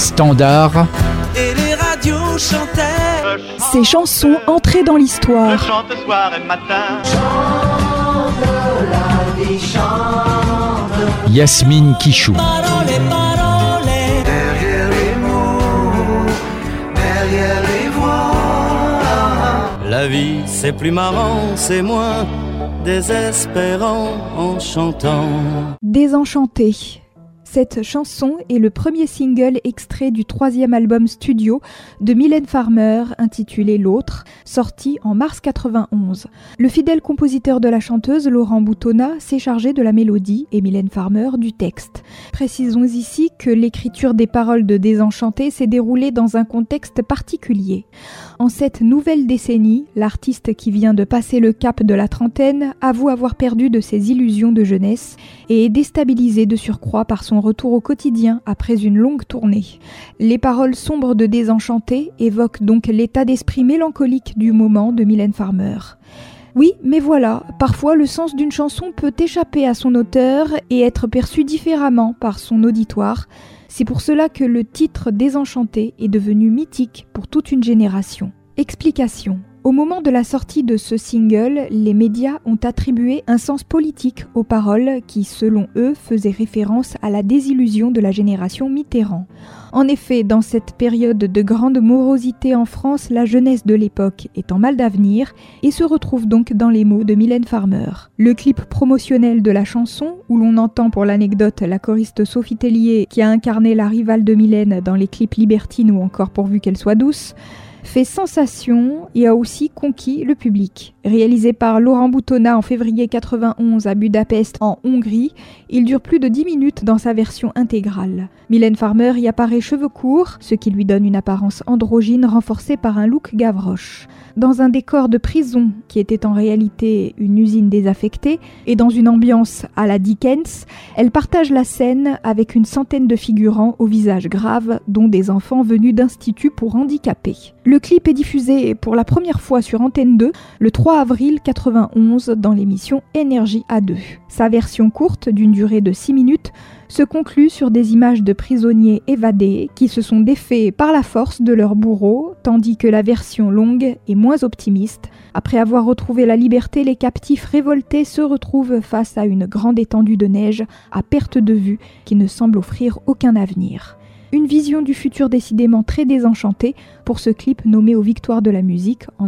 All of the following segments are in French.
standards. Et les radios chantaient. Ces chansons entrées dans l'histoire. Je chante soir et matin. Chante la vie, chante. Yasmine Quichou. Parole, parole. Derrière les mots, derrière les voix. La vie c'est plus marrant, c'est moins désespérant en chantant. Désenchanté. Cette chanson est le premier single extrait du 3e album studio de Mylène Farmer intitulé L'Autre, sorti en mars 91. Le fidèle compositeur de la chanteuse, Laurent Boutonnat, s'est chargé de la mélodie et Mylène Farmer du texte. Précisons ici que l'écriture des paroles de Désenchanté s'est déroulée dans un contexte particulier. En cette nouvelle décennie, l'artiste qui vient de passer le cap de la trentaine avoue avoir perdu de ses illusions de jeunesse et est déstabilisé de surcroît par son retour au quotidien après une longue tournée. Les paroles sombres de Désenchanté évoquent donc l'état d'esprit mélancolique du moment de Mylène Farmer. Oui, mais voilà, parfois le sens d'une chanson peut échapper à son auteur et être perçu différemment par son auditoire. C'est pour cela que le titre Désenchanté est devenu mythique pour toute une génération. Explication. Au moment de la sortie de ce single, les médias ont attribué un sens politique aux paroles qui, selon eux, faisaient référence à la désillusion de la génération Mitterrand. En effet, dans cette période de grande morosité en France, la jeunesse de l'époque est en mal d'avenir et se retrouve donc dans les mots de Mylène Farmer. Le clip promotionnel de la chanson, où l'on entend pour l'anecdote la choriste Sophie Tellier qui a incarné la rivale de Mylène dans les clips Libertine ou encore Pourvu qu'elle soit douce, fait sensation et a aussi conquis le public. Réalisé par Laurent Boutonnat en février 91 à Budapest en Hongrie, il dure plus de 10 minutes dans sa version intégrale. Mylène Farmer y apparaît cheveux courts, ce qui lui donne une apparence androgyne renforcée par un look Gavroche. Dans un décor de prison qui était en réalité une usine désaffectée et dans une ambiance à la Dickens, elle partage la scène avec une centaine de figurants au visage grave, dont des enfants venus d'instituts pour handicapés. Le clip est diffusé pour la première fois sur Antenne 2 le 3 avril 91 dans l'émission Énergie A2. Sa version courte, d'une durée de 6 minutes, se conclut sur des images de prisonniers évadés qui se sont défaits par la force de leurs bourreaux, tandis que la version longue est moins optimiste. Après avoir retrouvé la liberté, les captifs révoltés se retrouvent face à une grande étendue de neige à perte de vue qui ne semble offrir aucun avenir. Une vision du futur décidément très désenchantée pour ce clip nommé aux Victoires de la musique en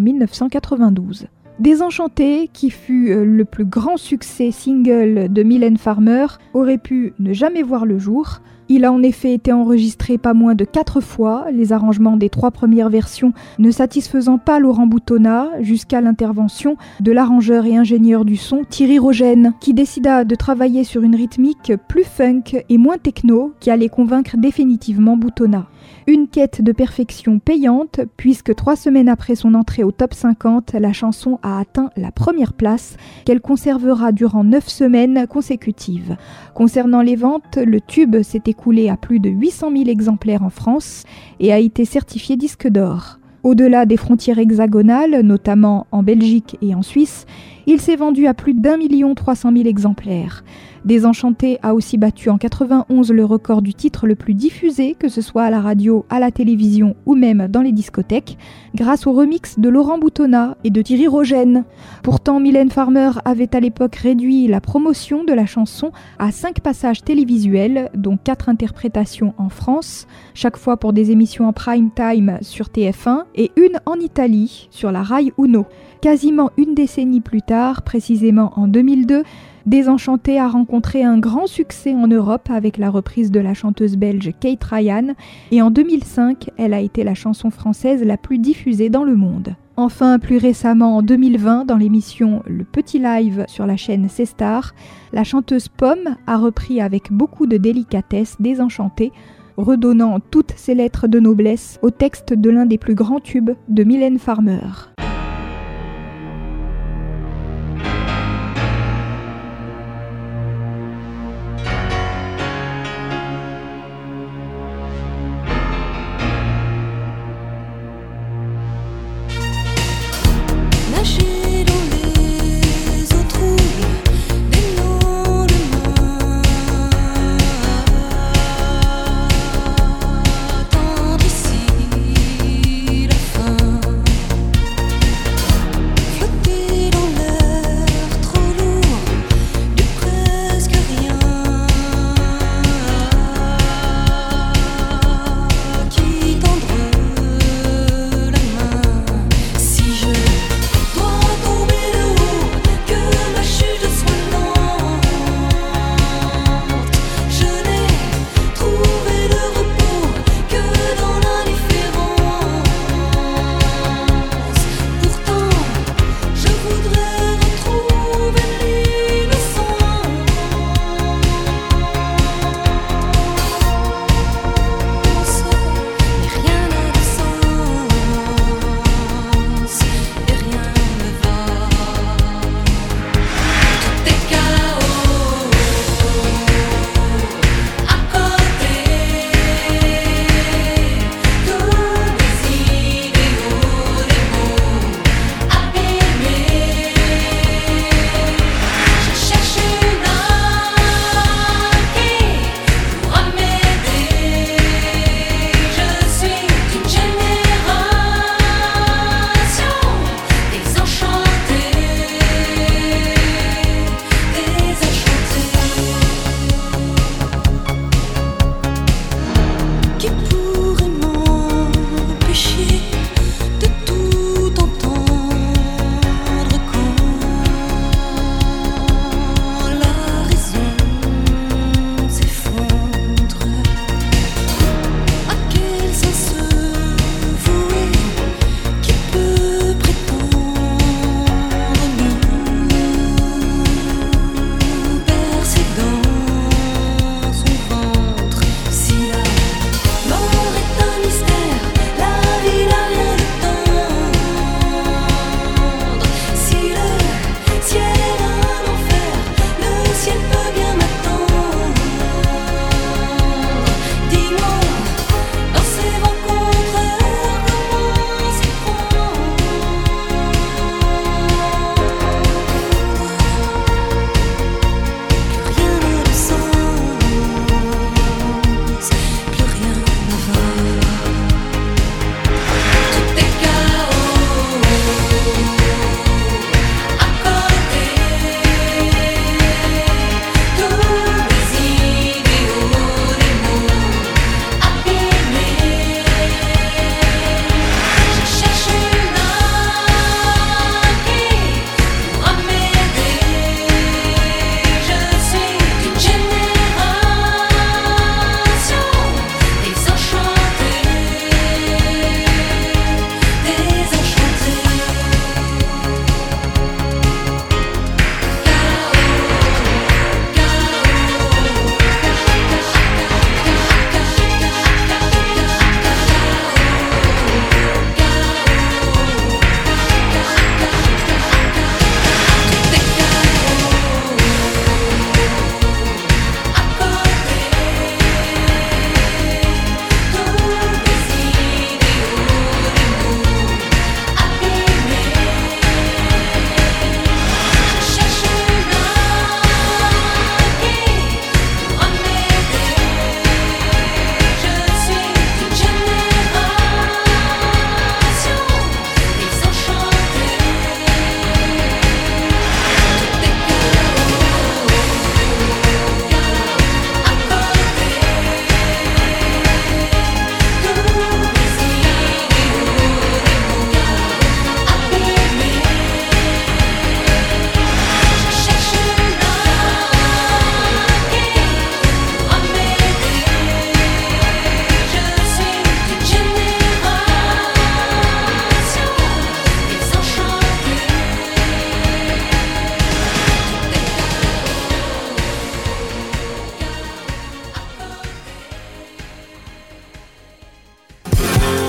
1992. Désenchanté, qui fut le plus grand succès single de Mylène Farmer, aurait pu ne jamais voir le jour. Il a en effet été enregistré pas moins de 4 fois, les arrangements des 3 premières versions ne satisfaisant pas Laurent Boutonnat, jusqu'à l'intervention de l'arrangeur et ingénieur du son Thierry Rogène, qui décida de travailler sur une rythmique plus funk et moins techno qui allait convaincre définitivement Boutonnat. Une quête de perfection payante, puisque 3 semaines après son entrée au top 50, la chanson a atteint la première place, qu'elle conservera durant 9 semaines consécutives. Concernant les ventes, le tube s'est écoulé à plus de 800 000 exemplaires en France et a été certifié disque d'or. Au-delà des frontières hexagonales, notamment en Belgique et en Suisse, il s'est vendu à plus d'1 300 000 exemplaires. Désenchanté a aussi battu en 91 le record du titre le plus diffusé, que ce soit à la radio, à la télévision ou même dans les discothèques, grâce au remix de Laurent Boutonnat et de Thierry Rogène. Pourtant, Mylène Farmer avait à l'époque réduit la promotion de la chanson à 5 passages télévisuels, dont 4 interprétations en France, chaque fois pour des émissions en prime time sur TF1 et une en Italie, sur la Rai Uno. Quasiment une décennie plus tard, précisément en 2002, Désenchanté a rencontré un grand succès en Europe avec la reprise de la chanteuse belge Kate Ryan et en 2005, elle a été la chanson française la plus diffusée dans le monde. Enfin, plus récemment en 2020, dans l'émission Le Petit Live sur la chaîne C-Star, la chanteuse Pomme a repris avec beaucoup de délicatesse Désenchanté, redonnant toutes ses lettres de noblesse au texte de l'un des plus grands tubes de Mylène Farmer.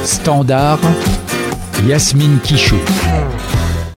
Standard, Yasmine Quichou.